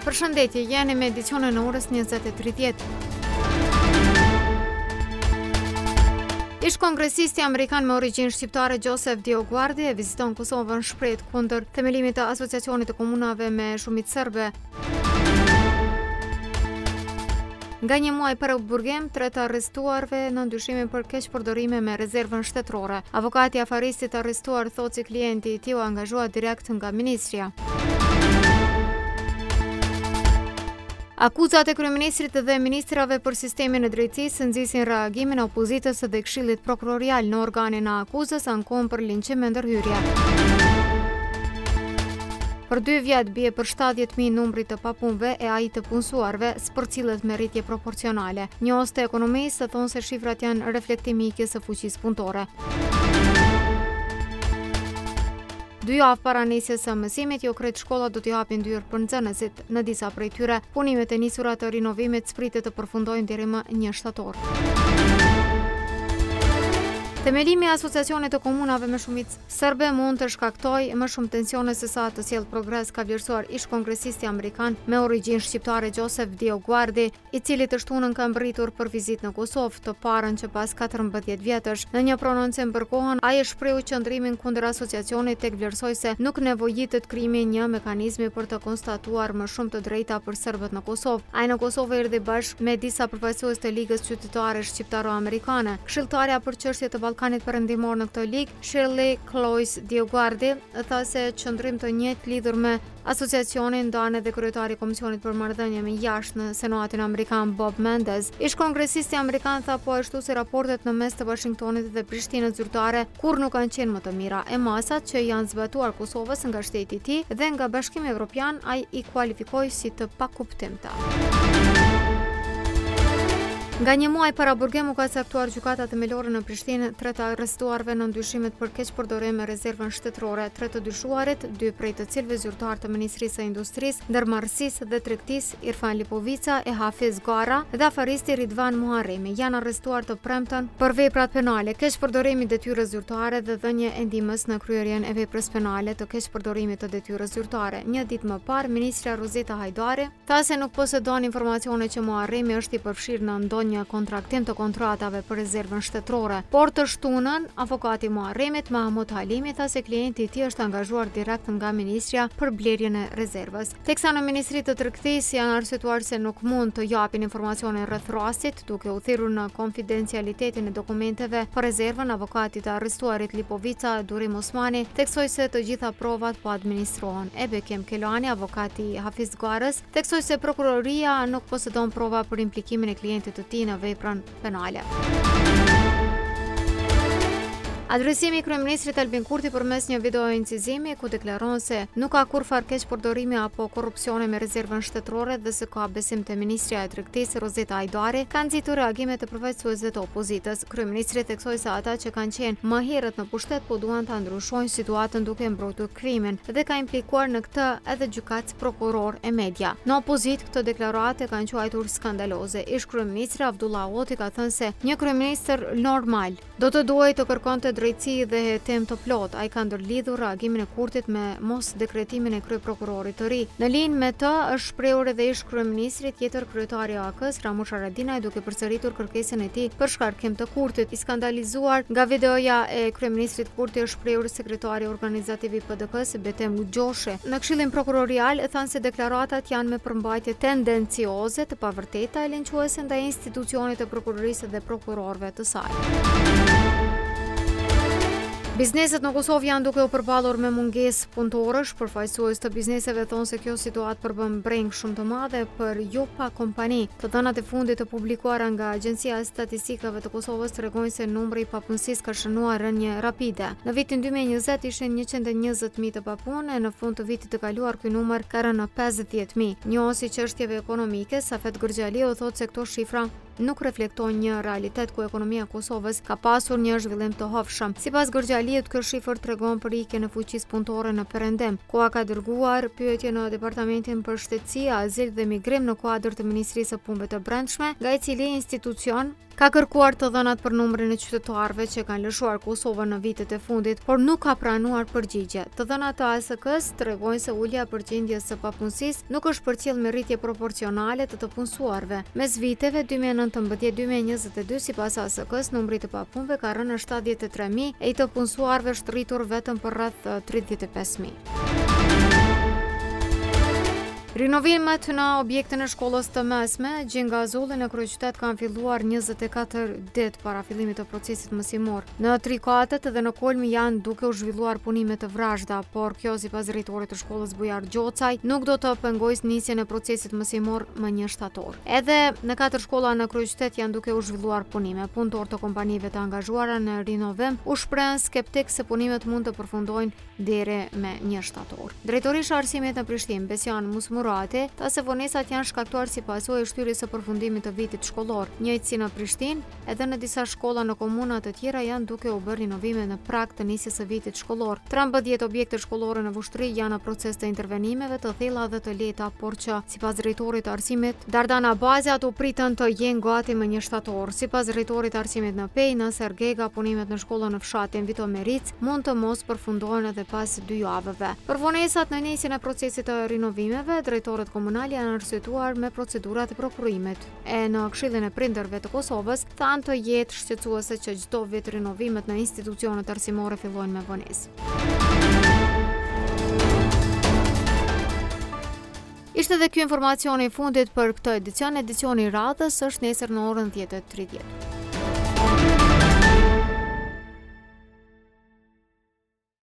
Përshëndetje, jeni me edicionin e orës 20:30. Ish kongresisti amerikan me origjinë shqiptare Joseph Dioguardi e viziton Kosovën shpreh kundër themelimit të Asociacionit të Komunave me shumicë serbe. Nga një muaj për burgim, 3 të arrestuarve në ndyshimin për keq përdorime me rezervën shtetërore. Avokati i afaristit arrestuar thotë se klienti i tij u angazhua direkt nga ministria. Akuzat e kryeministrit dhe ministrave për sistemin e drejtësisë nxisin reagimin e opozitës dhe Këshillit Prokurorial në organin e akuzës ankon për linçim me ndërhyrje. Për 2 vjet bie për 70.000 numri të papunëve e ai të punësuarve spërcillet me rritje proporcionale. Njohës të ekonomisë thonë se shifrat janë reflektim i ikjes së fuqisë punëtore. 2 javë para nisjes së mësimit, jo krejt shkollat do t'i hapin dyrë për nxënësit. Në disa prej tyre, punimet e nisura të rinovimit spritet të përfundojnë deri më 1 shtator. Themelimi i Asociacionit të Komunave me shumicë serbe mund të shkaktojë më shumë tensione se sa të sjellë progres, ka vlerësuar ish kongresisti amerikan me origjinë shqiptare Joseph Dioguardi, i cili të shtunën ka mbërritur për vizitë në Kosovë, të parën që pas 14 vjetësh. Në një prononcim për kohën, ai e shprehu qëndrimin kundër asociacionit, tek vlerësoi se nuk nevojitet krijimi një mekanizmi për të konstatuar më shumë të drejta për serbët në Kosovë. Ai në Kosovë erdhi bashkë me disa përfaqësues të Ligës Qytetare Shqiptaro-Amerikane. Këshilltarja për çështje të Ballkanit Perëndimor në këtë ligë, Shirley Cloyce Dioguardi, tha se qëndrim të njëjtë lidhur me asociacionin ndan edhe kryetari i Komisionit për Marrëdhënie me Jashtë në Senatin Amerikan Bob Menendez. Ish kongresisti amerikan tha po ashtu se raportet në mes të Washingtonit dhe Prishtinës zyrtare kur nuk kanë qenë më të mira, e masat që janë zbatuar Kosovës nga shteti i tij dhe nga Bashkimi Evropian ai i kualifikoi si të pakuptimta. Nga një muaj para burgim u ka caktuar gjykata themelore në Prishtinë 3 të arrestuarve në ndyshimet për keq përdorim me rezervën shtetërore. 3 të dyshuarit, 2 prej të cilëve zyrtar të Ministrisë së Industrisë, Ndërmarrësisë dhe Tregtisë, Irfan Lipovica e Hafiz Gara, dhe afaristi Ridvan Muharremi, janë arrestuar të premten për veprat penale, keq përdorimi detyrës zyrtare dhe dhënie e ndihmës në kryerjen e veprës penale të keq përdorimit të detyrës zyrtare. Një ditë më parë, ministra Rozeta Hajdari tha se nuk posedon informacione që Muharremi është i përfshirë në ndonjë një kontraktim të kontratave për rezervën shtetërore, por të shtunën, avokati Muharremit Mahmud Halimi tha se klienti i tij është angazhuar direkt nga ministria për blerjen e rezervës. Teksa në Ministri të Tregtisë janë arsyetuar se nuk mund të japin informacione rreth rastit, duke u thirrur në konfidencialitetin e dokumenteve për rezervën, avokati të arrestuarit Lipovica Durim Osmani theksoi se të gjitha provat po administrohen. Bekem Kelani, avokati Hafiz Garës, theksoi se prokuroria nuk posedon prova për implikimin e klientit të tij në veprën penale. Adresimi i kryeministrit Albin Kurti përmes një video incizimi ku deklaron se nuk ka kurrë keq përdorimi apo korrupsione me rezervën shtetërore dhe se ka besim te ministria e Tregtisë Rozeta Hajdari, ka nxitur reagime të përfaqësuesve të opozitës. Kryeministri theksoi se ata që kanë qenë më herët në pushtet po duan ta ndryshojnë situatën duke mbrojtur krimin dhe ka implikuar në këtë edhe gjykatës, prokuror e media. Në opozitë këtë deklarate kanë quajtur skandaloze. Ish kryeministri Abdullah Oti ka thënë se një kryeminist normal do të duhej të kërkonte drejtësi dhe hetim të plot. Ai ka ndërlidhur reagimin e Kurtit me mos dekretimin e kryeprokurorit të ri. Në linjë me të është shprehur edhe ish kryeministri tjetër kryetari i AK-s Ramush Haradinaj, duke përsëritur kërkesën e tij për shkarkim të Kurtit. I skandalizuar nga videoja e kryeministrit Kurti është shprehur sekretari organizativ i PDK-s Betem Gjoshi. Në Këshillin Prokurorial thanë se deklaratat janë me përmbajtje tendencioze të pavërteta e linçuese ndaj institucionit të prokurorisë dhe prokurorëve të saj. Bizneset në Kosovë janë duke u përballur me mungesë punëtorësh. Përfaqësues të bizneseve thonë se kjo situatë përbën breng shumë të madhe për jo pa kompani. Të dhënat e fundit të publikuara nga Agjencia e Statistikave të Kosovës tregojnë se numri i papunësisë ka shënuar rënje rapide. Në vitin 2020 ishin 120.000 të papunë, në fund të vitit të kaluar ky numër ka rënë në 50.000. Njohësi çështjeve ekonomike, Safet Gërgjaliu thotë se këto shifra nuk reflektojnë një realitet ku ekonomia e Kosovës ka pasur një zhvillim të hovshëm. Sipas Gërgjaliut, ky shifër tregon për ikjen e fuqisë punëtore në perëndim. Koha ka dërguar pyetje në Departamentin për Shtetësi, Azil dhe Migrim në kuadër të Ministrisë së Punëve të Brendshme, nga i cili institucion Ka kërkuar të dhënat për numrin e qytetarëve që kanë lëshuar Kosovën në vitet e fundit, por nuk ka pranuar përgjigje. Të dhënat të ASK-s tregojnë se ulja e përgjendjes së papunësisë nuk është përcjell me rritje proporcionale të punësuarve. Mes viteve 2019-2022, sipas ASK-s, numri të papunëve ka rënë në 73.000 e i të punësuarve është rritur vetëm për rreth 35.000. Rinovimet në objektin e shkollës të mesme Gjinga Zulli në kryeqytet kanë filluar 24 ditë para fillimit të procesit mësimor. Në 3 katet dhe në Kolmi janë duke u zhvilluar punime të vrazhda, por kjo sipas drejtorit të shkollës Bujar Gjocaj nuk do të pengojë nisjen e procesit mësimor më 1 shtator. Edhe në 4 shkolla në kryeqytet janë duke u zhvilluar punime. Punëtorë të kompanive të angazhuara në rinovim u shprehen skeptik se punimet mund të përfundojnë deri me 1 shtator. Drejtorisha e arsimit në Prishtinë, Besian Musmurati, tha se vonesat janë shkaktuar si pasojë e shtyrjes së përfundimit të vitit shkollor. Njëjtësi në Prishtinë, edhe në disa shkolla në komuna të tjera janë duke u bërë rinovime në prag të nisjes së vitit shkollor. 13 objekte shkollore në Vushtri janë në proces të intervenimeve të thella dhe të lehta, por që sipas drejtorit të arsimit Dardana Bazi ato pritën të jenë gati më 1 shtator. Sipas drejtorit të arsimit në Pej, në Sergega, punimet në shkollën në fshatin Vito Meric mund të mos përfundohen edhe pas 2 javëve. Për vonesat në nisjen e procesit të rinovimeve, drejtorët komunal janë arsyetuar me procedurat e prokurimit. E në Këshillin e Prindërve të Kosovës thanë të jetë shqetësuese që çdo vit rinovimet në institucionet arsimore fillojnë me vonesë. Ishte edhe ky informacioni i fundit për këtë edicion. Edicioni i radhës është nesër në orën 10:30.